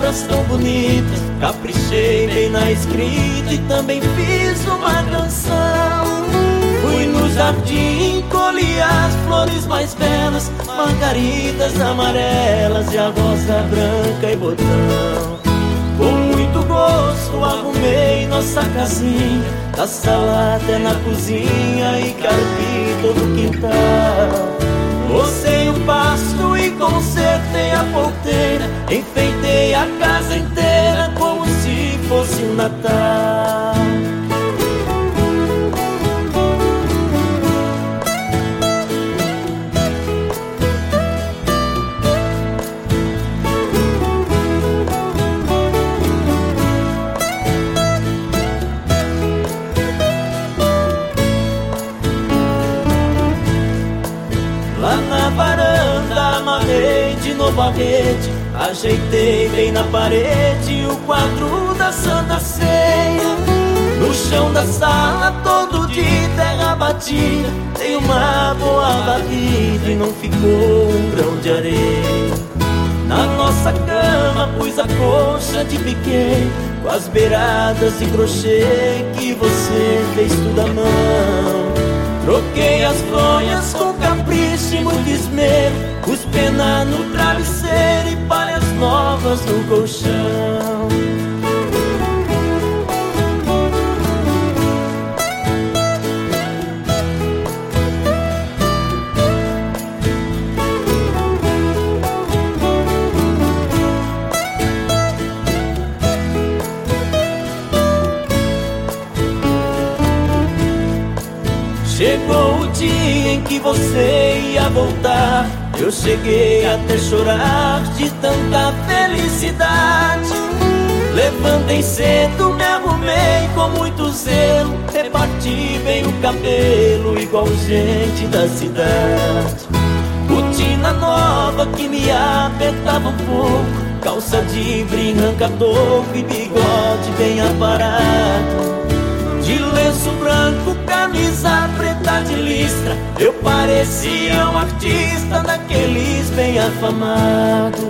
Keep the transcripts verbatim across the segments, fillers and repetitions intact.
palavras tão bonitas, caprichei bem na escrita e também fiz uma canção. Fui no jardim, colhi as flores mais belas, margaridas amarelas e a rosa branca e botão. Com muito gosto arrumei nossa casinha, da sala até na cozinha, e carpi todo o quintal. Rocei o pasto e consertei a porteira, enfeitei a casa inteira como se fosse um Natal. Lá na varanda amarrei de novo a rede, ajeitei bem na parede o quadro da Santa Ceia. No chão da sala todo de terra batida, dei uma boa varrida e não ficou um grão de areia. Na nossa cama pus a colcha de piquê, com as beiradas de crochê que você fez tudo à mão. Troquei as fronhas com capricho e muito esmero, os penas no travesseiro e palhas novas no colchão. Chegou o dia em que você ia voltar, eu cheguei até chorar de tanta felicidade. Levantei cedo, me arrumei com muito zelo, reparti bem o cabelo igual gente da cidade. Botina nova que me apertava um pouco, calça de brim arrancador e bigode bem aparado. De lenço branco, camisa preta de listra, eu parecia um artista daqueles bem afamados.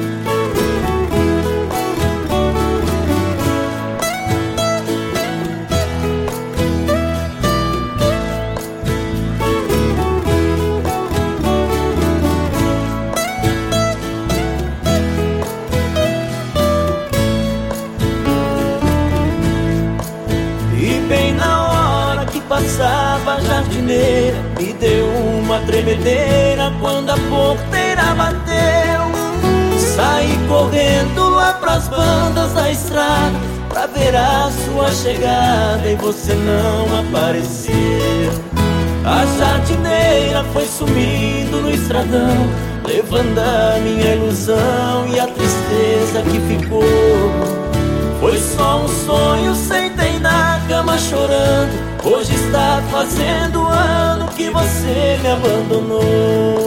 Passava a jardineira, me deu uma tremedeira quando a porteira bateu. Saí correndo lá pras bandas da estrada, pra ver a sua chegada e você não apareceu. A jardineira foi sumindo no estradão, levando a minha ilusão e a tristeza que ficou. Foi só um sonho, sentei na cama chorando, hoje está fazendo ano que você me abandonou.